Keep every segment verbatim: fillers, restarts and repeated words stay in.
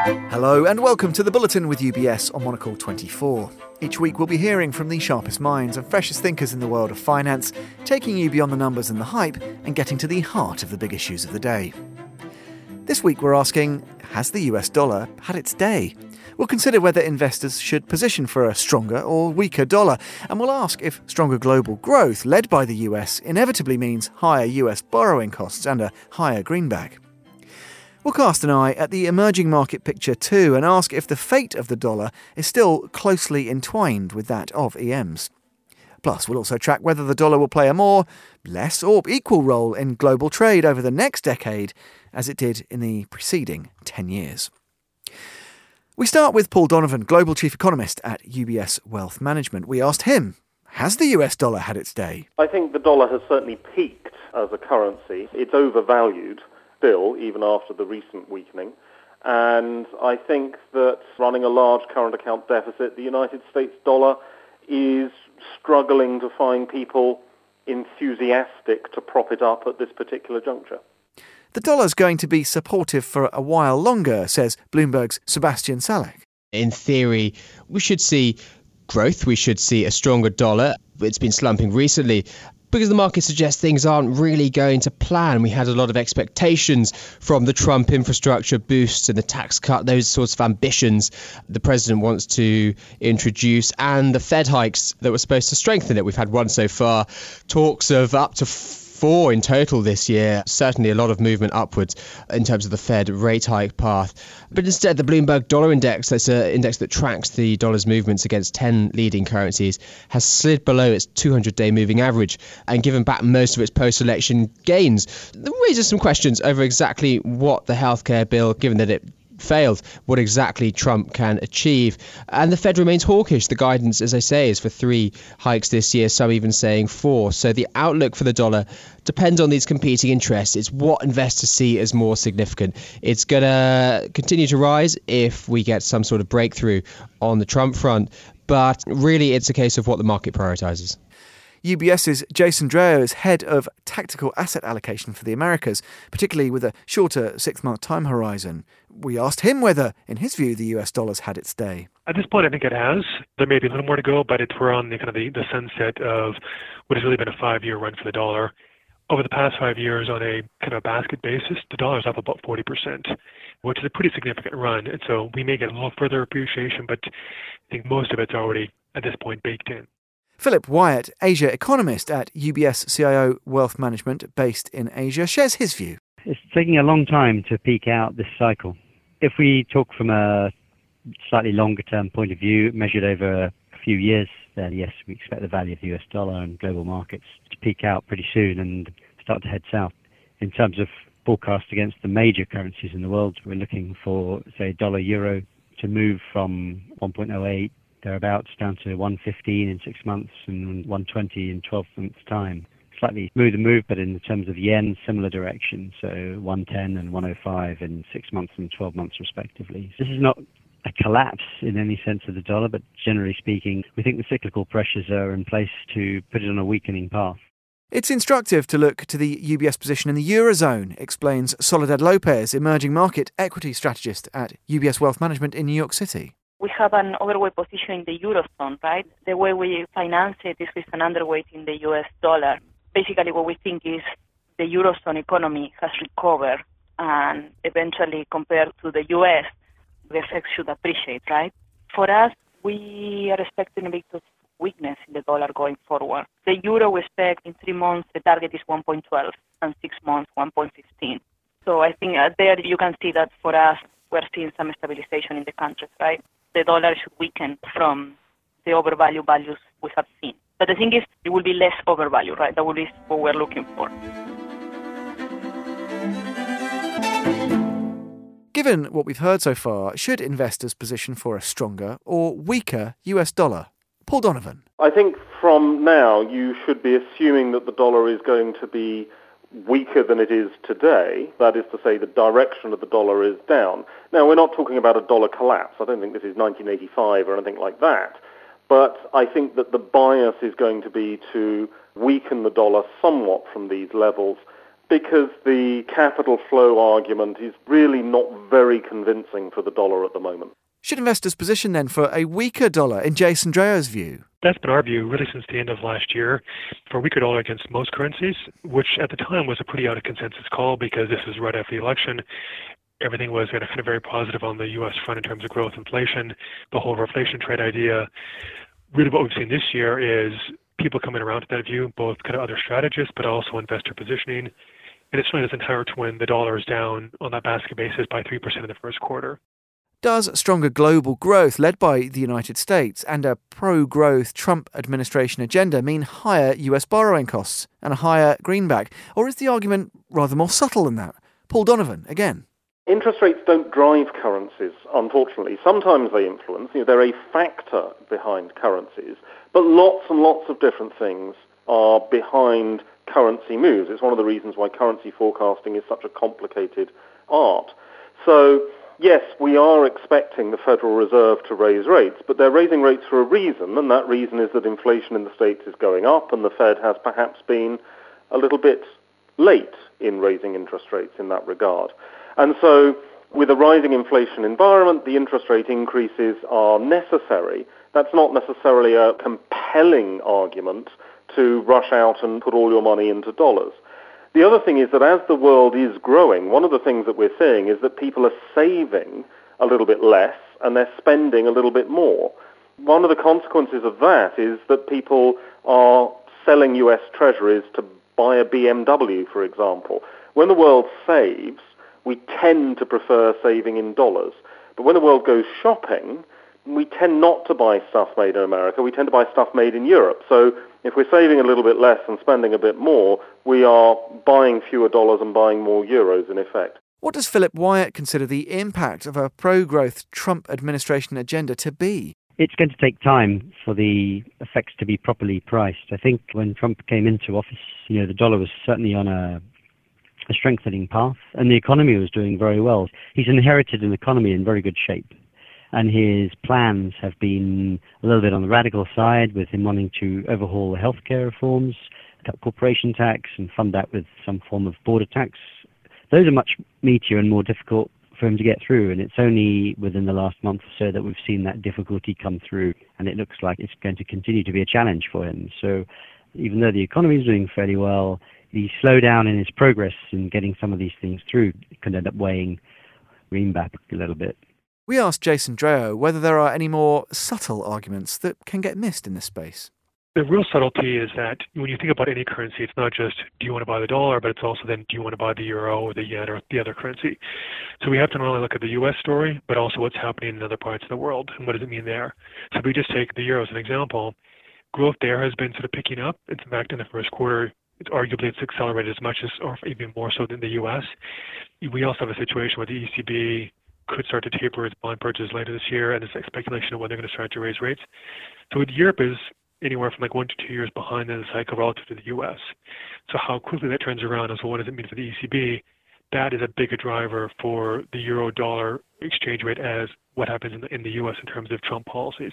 Hello and welcome to the Bulletin with U B S on Monocle twenty-four. Each week we'll be hearing from the sharpest minds and freshest thinkers in the world of finance, taking you beyond the numbers and the hype and getting to the heart of the big issues of the day. This week we're asking, has the U S dollar had its day? We'll consider whether investors should position for a stronger or weaker dollar, and we'll ask if stronger global growth led by the U S inevitably means higher U S borrowing costs and a higher greenback. We'll cast an eye at the emerging market picture too and ask if the fate of the dollar is still closely entwined with that of E M's. Plus, we'll also track whether the dollar will play a more, less or equal role in global trade over the next decade as it did in the preceding ten years. We start with Paul Donovan, Global Chief Economist at U B S Wealth Management. We asked him, has the U S dollar had its day? I think the dollar has certainly peaked as a currency. It's overvalued still, even after the recent weakening. And I think that running a large current account deficit, the United States dollar is struggling to find people enthusiastic to prop it up at this particular juncture. The dollar's going to be supportive for a while longer, says Bloomberg's Sebastian Salek. In theory, we should see growth. We should see a stronger dollar. It's been slumping recently because the market suggests things aren't really going to plan. We had a lot of expectations from the Trump infrastructure boost and the tax cut, those sorts of ambitions the president wants to introduce, and the Fed hikes that were supposed to strengthen it. We've had one so far, talks of up to four in total this year, certainly a lot of movement upwards in terms of the Fed rate hike path. But instead, the Bloomberg Dollar Index, that's an index that tracks the dollar's movements against ten leading currencies, has slid below its two hundred day moving average and given back most of its post-election gains. That raises some questions over exactly what the healthcare bill, given that it failed, what exactly Trump can achieve. And the Fed remains hawkish. The guidance, as I say, is for three hikes this year, some even saying four. So the outlook for the dollar depends on these competing interests. It's what investors see as more significant. It's going to continue to rise if we get some sort of breakthrough on the Trump front. But really, it's a case of what the market prioritizes. UBS's Jason Dreyer is head of tactical asset allocation for the Americas, particularly with a shorter six-month time horizon. We asked him whether, in his view, the U S dollar's had its day. At this point, I think it has. There may be a little more to go, but it's we're on the kind of the, the sunset of what has really been a five-year run for the dollar. Over the past five years, on a kind of a basket basis, the dollar's up about forty percent, which is a pretty significant run. And so we may get a little further appreciation, but I think most of it's already, at this point, baked in. Philip Wyatt, Asia economist at U B S C I O Wealth Management based in Asia, shares his view. It's taking a long time to peak out this cycle. If we talk from a slightly longer term point of view, measured over a few years, then yes, we expect the value of the U S dollar and global markets to peak out pretty soon and start to head south. In terms of forecast against the major currencies in the world, we're looking for, say, dollar euro to move from one point oh eight thereabouts down to one fifteen in six months and one twenty in twelve months' time. Slightly smoother move, but in terms of yen, similar direction, so one ten and one oh five in six months and twelve months respectively. This is not a collapse in any sense of the dollar, but generally speaking, we think the cyclical pressures are in place to put it on a weakening path. It's instructive to look to the U B S position in the Eurozone, explains Soledad Lopez, emerging market equity strategist at U B S Wealth Management in New York City. We have an overweight position in the Eurozone, right? The way we finance it is with an underweight in the U S dollar. Basically, what we think is the Eurozone economy has recovered, and eventually, compared to the U S, the effects should appreciate, right? For us, we are expecting a bit of weakness in the dollar going forward. The euro, we expect in three months, the target is one point one two, and six months, one point one five. So I think uh, there you can see that for us, we're seeing some stabilization in the countries, right? The dollar should weaken from the overvalued values we have seen. But the thing is, it will be less overvalued, right? That will be what we're looking for. Given what we've heard so far, should investors position for a stronger or weaker U S dollar? Paul Donovan. I think from now you should be assuming that the dollar is going to be weaker than it is today. That is to say, the direction of the dollar is down. Now, we're not talking about a dollar collapse. I don't think this is nineteen eighty-five or anything like that. But I think that the bias is going to be to weaken the dollar somewhat from these levels because the capital flow argument is really not very convincing for the dollar at the moment. Should investors position then for a weaker dollar, in Jason Drayo's view? That's been our view really since the end of last year for a weaker dollar against most currencies, which at the time was a pretty out of consensus call because this was right after the election. Everything was kind of very positive on the U S front in terms of growth, inflation, the whole reflation trade idea. Really what we've seen this year is people coming around to that view, both kind of other strategists, but also investor positioning. And it's showing this entire twin. The dollar is down on that basket basis by three percent in the first quarter. Does stronger global growth led by the United States and a pro-growth Trump administration agenda mean higher U S borrowing costs and a higher greenback? Or is the argument rather more subtle than that? Paul Donovan, again. Interest rates don't drive currencies, unfortunately. Sometimes they influence. You know, they're a factor behind currencies. But lots and lots of different things are behind currency moves. It's one of the reasons why currency forecasting is such a complicated art. So, yes, we are expecting the Federal Reserve to raise rates, but they're raising rates for a reason, and that reason is that inflation in the States is going up, and the Fed has perhaps been a little bit late in raising interest rates in that regard. And so, with a rising inflation environment, the interest rate increases are necessary. That's not necessarily a compelling argument to rush out and put all your money into dollars. The other thing is that as the world is growing, one of the things that we're seeing is that people are saving a little bit less and they're spending a little bit more. One of the consequences of that is that people are selling U S treasuries to buy a B M W, for example. When the world saves, we tend to prefer saving in dollars. But when the world goes shopping, we tend not to buy stuff made in America. We tend to buy stuff made in Europe. So if we're saving a little bit less and spending a bit more, we are buying fewer dollars and buying more euros in effect. What does Philip Wyatt consider the impact of a pro-growth Trump administration agenda to be? It's going to take time for the effects to be properly priced. I think when Trump came into office, you know, the dollar was certainly on a, a strengthening path, and the economy was doing very well. He's inherited an economy in very good shape, and his plans have been a little bit on the radical side, with him wanting to overhaul the healthcare reforms, cut corporation tax, and fund that with some form of border tax. Those are much meatier and more difficult for him to get through, and it's only within the last month or so that we've seen that difficulty come through, and it looks like it's going to continue to be a challenge for him. So even though the economy is doing fairly well, the slowdown in his progress in getting some of these things through could end up weighing greenback a little bit. We asked Jason Drayo whether there are any more subtle arguments that can get missed in this space. The real subtlety is that when you think about any currency, it's not just do you want to buy the dollar, but it's also then do you want to buy the euro or the yen or the other currency. So we have to not only look at the U S story, but also what's happening in other parts of the world and what does it mean there. So if we just take the euro as an example, growth there has been sort of picking up. It's in fact in the first quarter, it's arguably it's accelerated as much as, or even more so than the U S. We also have a situation where the E C B could start to taper its bond purchases later this year, and there's like speculation of when they're going to start to raise rates. So Europe is anywhere from like one to two years behind in the cycle relative to the U S. So how quickly that turns around and so what does it mean for the E C B? That is a bigger driver for the euro-dollar exchange rate as what happens in the, in the U S in terms of Trump policies.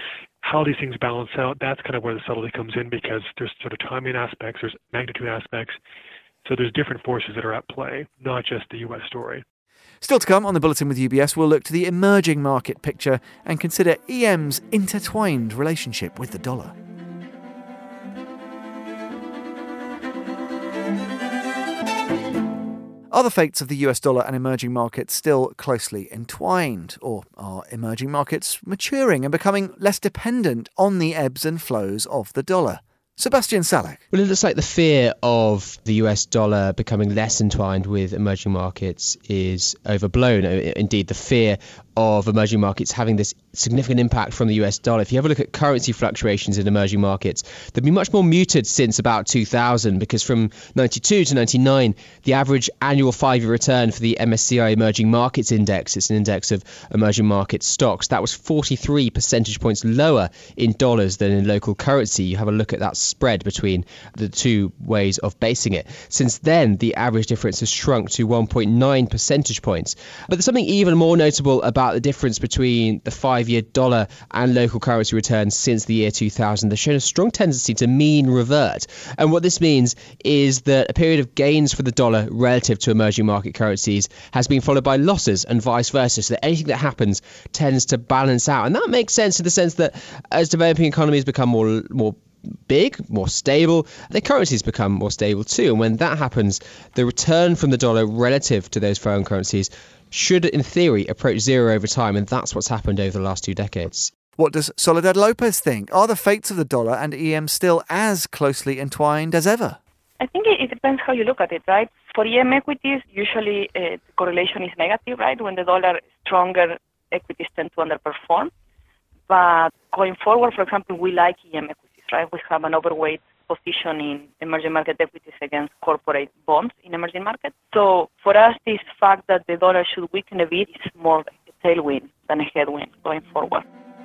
How these things balance out, that's kind of where the subtlety comes in, because there's sort of timing aspects, there's magnitude aspects. So there's different forces that are at play, not just the U S story. Still to come on the Bulletin with U B S, we'll look to the emerging market picture and consider E M's intertwined relationship with the dollar. Are the fates of the U S dollar and emerging markets still closely entwined? Or are emerging markets maturing and becoming less dependent on the ebbs and flows of the dollar? Sebastian Salek. Well, it looks like the fear of the U S dollar becoming less entwined with emerging markets is overblown. Indeed, the fear of emerging markets having this significant impact from the U S dollar. If you have a look at currency fluctuations in emerging markets, they've been much more muted since about two thousand, because from ninety-two to ninety-nine, the average annual five-year return for the M S C I Emerging Markets Index, it's an index of emerging market stocks, that was forty-three percentage points lower in dollars than in local currency. You have a look at that spread between the two ways of basing it. Since then, the average difference has shrunk to one point nine percentage points. But there's something even more notable about the difference between the five-year dollar and local currency returns since the year two thousand. They've shown a strong tendency to mean revert. And what this means is that a period of gains for the dollar relative to emerging market currencies has been followed by losses and vice versa, so that anything that happens tends to balance out. And that makes sense in the sense that as developing economies become more more big, more stable, their currencies become more stable too. And when that happens, the return from the dollar relative to those foreign currencies should, in theory, approach zero over time. And that's what's happened over the last two decades. What does Soledad Lopez think? Are the fates of the dollar and E M still as closely entwined as ever? I think it, it depends how you look at it, right? For E M equities, usually uh, the correlation is negative, right? When the dollar is stronger, equities tend to underperform. But going forward, for example, we like E M equities, right? We have an overweight position in emerging market equities against corporate bonds in emerging markets. So for us, this fact that the dollar should weaken a bit is more a tailwind than a headwind going forward.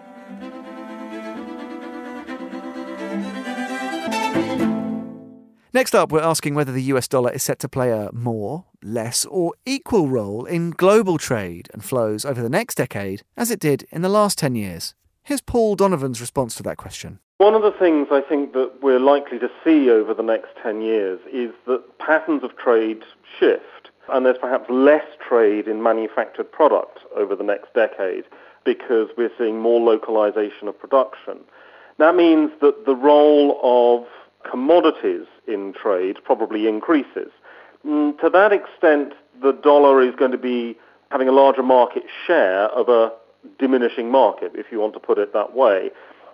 Next up, we're asking whether the U S dollar is set to play a more, less, or equal role in global trade and flows over the next decade as it did in the last ten years. Here's Paul Donovan's response to that question. One of the things I think that we're likely to see over the next ten years is that patterns of trade shift, and there's perhaps less trade in manufactured product over the next decade because we're seeing more localization of production. That means that the role of commodities in trade probably increases. Mm, to that extent, the dollar is going to be having a larger market share of a diminishing market, if you want to put it that way.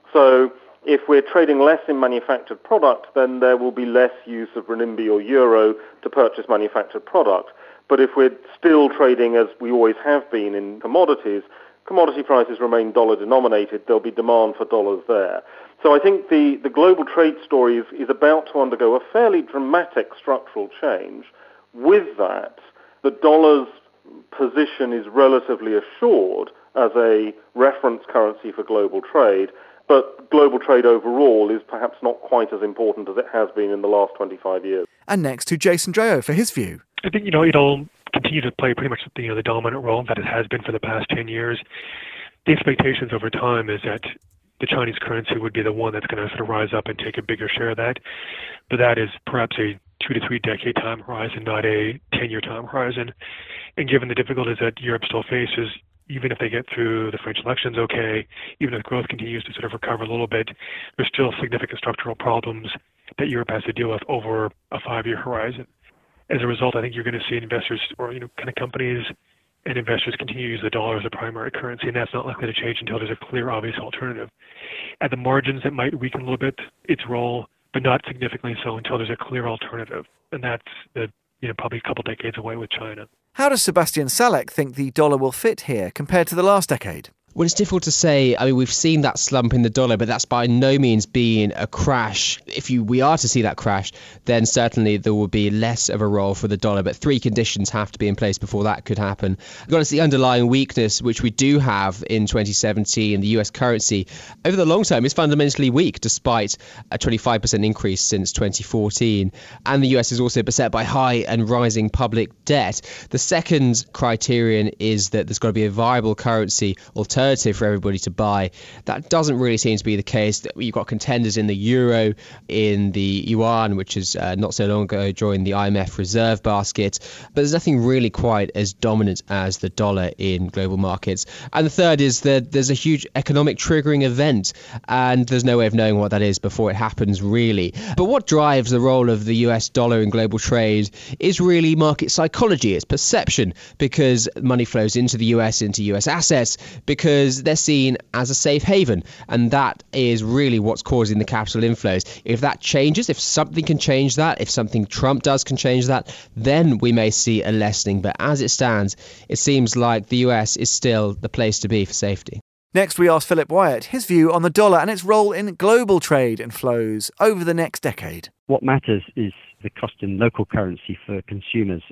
So if we're trading less in manufactured product, then there will be less use of renminbi or euro to purchase manufactured product. But if we're still trading as we always have been in commodities, commodity prices remain dollar denominated, there'll be demand for dollars there. So I think the, the global trade story is, is about to undergo a fairly dramatic structural change. With that, the dollar's position is relatively assured as a reference currency for global trade, but global trade overall is perhaps not quite as important as it has been in the last twenty-five years. And next to Jason Dreo for his view. I think, you know, it'll continue to play pretty much you know, the dominant role that it has been for the past ten years. The expectations over time is that the Chinese currency would be the one that's going to sort of rise up and take a bigger share of that. But that is perhaps a two to three decade time horizon, not a ten-year time horizon. And given the difficulties that Europe still faces, even if they get through the French elections okay, even if growth continues to sort of recover a little bit, there's still significant structural problems that Europe has to deal with over a five-year horizon. As a result, I think you're going to see investors or, you know, kind of companies and investors continue to use the dollar as a primary currency, and that's not likely to change until there's a clear, obvious alternative. At the margins, it might weaken a little bit its role, but not significantly so until there's a clear alternative, and that's the, you know, probably a couple decades away with China. How does Sebastian Salek think the dollar will fit here compared to the last decade? Well, it's difficult to say. I mean, we've seen that slump in the dollar, but that's by no means being a crash. If you we are to see that crash, then certainly there will be less of a role for the dollar. But three conditions have to be in place before that could happen. You've got to see underlying weakness, which we do have in twenty seventeen. The U S currency, over the long term, is fundamentally weak, despite a twenty-five percent increase since twenty fourteen. And the U S is also beset by high and rising public debt. The second criterion is that there's got to be a viable currency alternative for everybody to buy. That doesn't really seem to be the case. You've got contenders in the euro, in the yuan, which is uh, not so long ago joined the I M F reserve basket, but there's nothing really quite as dominant as the dollar in global markets. And the third is that there's a huge economic triggering event, and there's no way of knowing what that is before it happens, really. But what drives the role of the U S dollar in global trade is really market psychology. It's perception, because money flows into the U S, into U S assets, because because they're seen as a safe haven, and that is really what's causing the capital inflows. If that changes, if something can change that, if something Trump does can change that, then we may see a lessening. But as it stands, it seems like the U S is still the place to be for safety. Next, we asked Philip Wyatt his view on the dollar and its role in global trade and flows over the next decade. What matters is the cost in local currency for consumers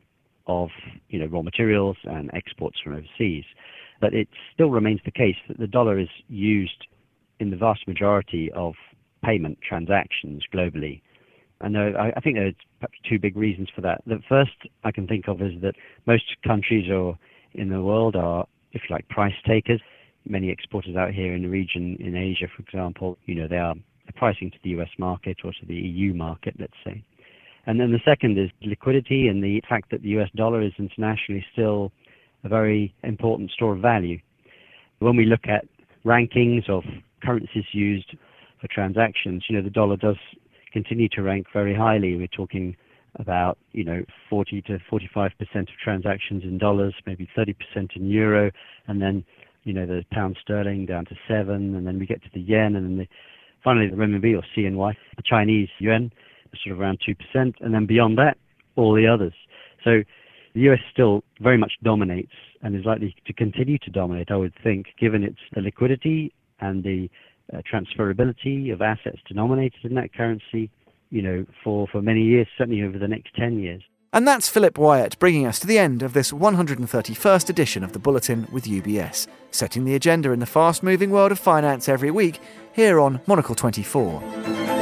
of, you know, raw materials and exports from overseas. But it still remains the case that the dollar is used in the vast majority of payment transactions globally. And I, I think there are perhaps two big reasons for that. The first I can think of is that most countries or in the world are, if you like, price takers. Many exporters out here in the region, in Asia, for example, you know, they are pricing to the U S market or to the E U market, let's say. And then the second is liquidity and the fact that the U S dollar is internationally still a very important store of value. When we look at rankings of currencies used for transactions, you know, the dollar does continue to rank very highly. We're talking about, you know, forty to forty-five percent of transactions in dollars, maybe thirty percent in euro, and then, you know, the pound sterling down to seven, and then we get to the yen, and then the, finally the renminbi or C N Y, the Chinese yuan, sort of around two percent, and then beyond that, all the others. So the U S still very much dominates and is likely to continue to dominate, I would think, given its the liquidity and the uh, transferability of assets denominated in that currency, you know, for, for many years, certainly over the next ten years. And that's Philip Wyatt bringing us to the end of this one hundred thirty-first edition of the Bulletin with U B S, setting the agenda in the fast-moving world of finance every week here on Monocle twenty-four.